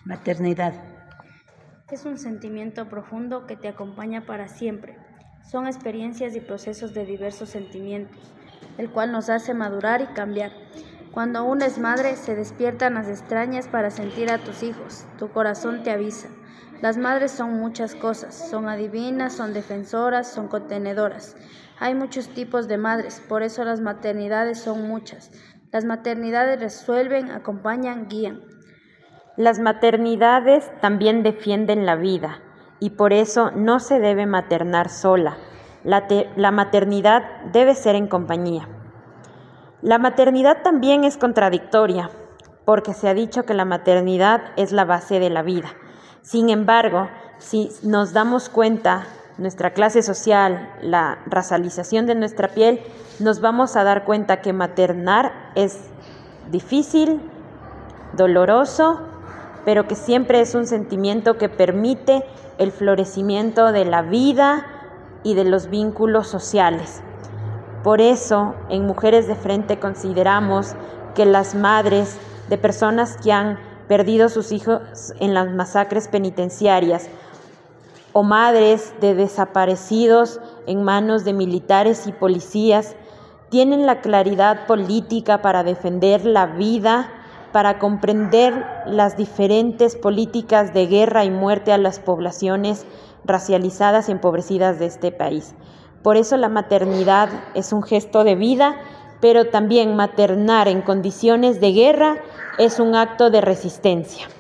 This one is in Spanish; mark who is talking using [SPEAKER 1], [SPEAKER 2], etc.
[SPEAKER 1] Maternidad.
[SPEAKER 2] Es un sentimiento profundo que te acompaña para siempre. Son experiencias y procesos de diversos sentimientos, el cual nos hace madurar y cambiar. Cuando uno es madre, se despiertan las extrañas para sentir a tus hijos. Tu corazón te avisa. Las madres son muchas cosas. Son adivinas, son defensoras, son contenedoras. Hay muchos tipos de madres, por eso las maternidades son muchas. Las maternidades resuelven, acompañan, guían.
[SPEAKER 3] Las maternidades también defienden la vida y por eso no se debe maternar sola. La maternidad debe ser en compañía. La maternidad también es contradictoria porque se ha dicho que la maternidad es la base de la vida. Sin embargo, si nos damos cuenta, nuestra clase social, la racialización de nuestra piel, nos vamos a dar cuenta que maternar es difícil, doloroso, pero que siempre es un sentimiento que permite el florecimiento de la vida y de los vínculos sociales. Por eso, en Mujeres de Frente consideramos que las madres de personas que han perdido sus hijos en las masacres penitenciarias o madres de desaparecidos en manos de militares y policías tienen la claridad política para defender la vida, para comprender las diferentes políticas de guerra y muerte a las poblaciones racializadas y empobrecidas de este país. Por eso la maternidad es un gesto de vida, pero también maternar en condiciones de guerra es un acto de resistencia.